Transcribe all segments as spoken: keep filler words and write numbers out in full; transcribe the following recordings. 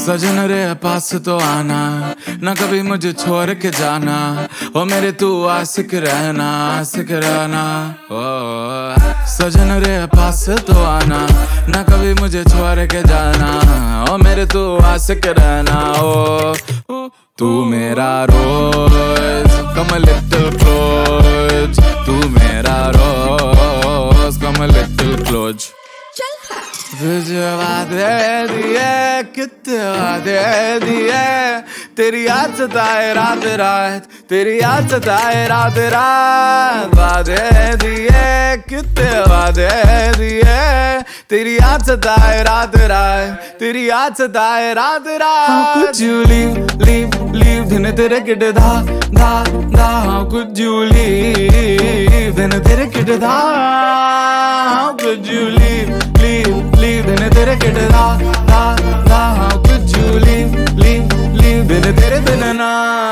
सजन रे पास तो आना, ना कभी मुझे छोड़ के जाना। ओ मेरे तू आशिक रहना, आशिक रहना। ओ सजन रे पास तो आना, ना कभी मुझे छोड़ के जाना। ओ मेरे तू आशिक रहना। ओ तू मेरा रोज, come a little close। तू मेरा रोज, come a little close। तुझे वादे दिए, कितने वादे दिए, तेरी याद सताए रात रात, तेरी याद सताए रात रात। वादे दिए, कितने वादे दिए, तेरी याद सताए रात रात, तेरी याद सताए रात रात। How could you leave, leave, leave, दिन तेरे किट धा धा धा। How could you leave, दिन तेरे किट धा। How could you leave, leave, leave, दिन तेरे किट धा धा धा। How could you leave, leave, leave, दिन तेरे बिन ना।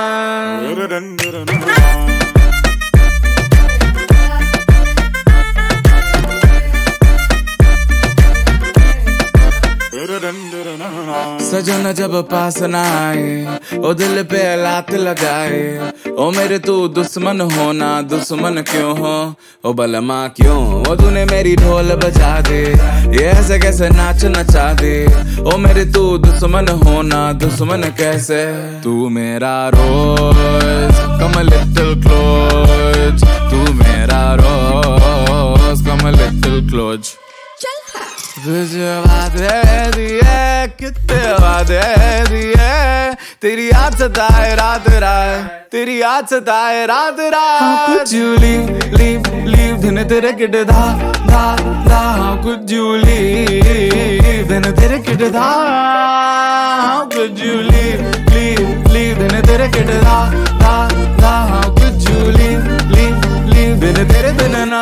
सजन जब पास ना आए, ओ दिल पे लात लगाए। ओ मेरे तू दुश्मन होना, दुश्मन क्यों हो ओ बलमा क्यों। ओ तूने मेरी ढोल बजा दे, ये ऐसे कैसे नाच नचा दे। ओ मेरे तू दुश्मन होना, दुश्मन कैसे। तू मेरा रोज, come a little close। तू मेरा रोज, come a little close। तुझे वादे दिए, कितने वादे दिए, तेरी याद सताए रात रात, तेरी याद सताए रात रात। How could you leave, leave, leave, दिन तेरे किट धा धा धा। How could you leave, दिन तेरे किट धा। How could you leave, leave, leave, दिन तेरे किट धा धा धा। How could you leave, leave, leave, दिन तेरे बिन ना।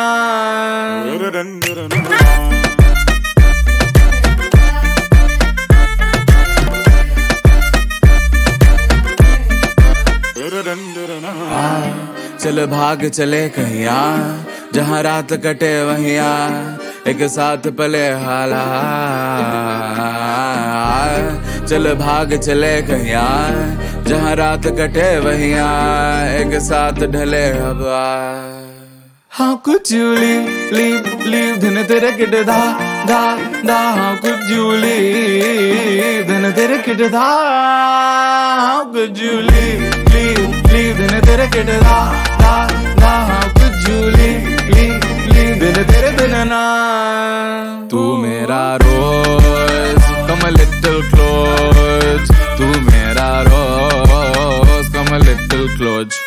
चल भाग चले कहीं आ, जहाँ रात कटे वहीं आ, एक साथ पले हाला। चल भाग चले कहीं आ, जहाँ रात कटे वहीं आ, एक साथ ढले हवा। How could you leave, leave, leave, दिन तेरे किट धा धा धा। How could you leave, दिन तेरे किट धा। How could you leave, leave, leave, दिन तेरे किट धा धा धा। How could you leave, leave, leave, दिन तेरे बिन ना। तू मेरा रोज, come a little close। तू मेरा रोज, come a little close।